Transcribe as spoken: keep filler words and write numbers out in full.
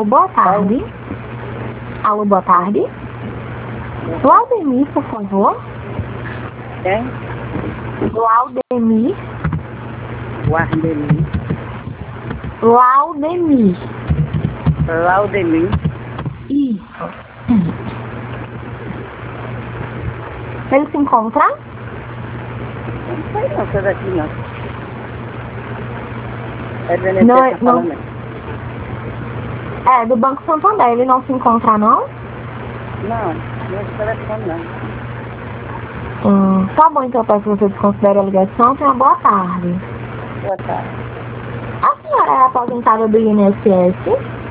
Alô, boa tarde. Alô, boa tarde. Laudemir, por favor. Quem? Laudemir. Guardemir. Laudemir. Laudemir. Isso. Ele se encontra? Não sei não, sou daqui não. É do I N S S Não, tá não. falando? É, do Banco Santander. Ele não se encontra, não? Não, não é telefone não. Hum, tá bom, então eu peço que você desconsidere a ligação. Tenha uma boa tarde. Boa tarde. A senhora é aposentada do I N S S?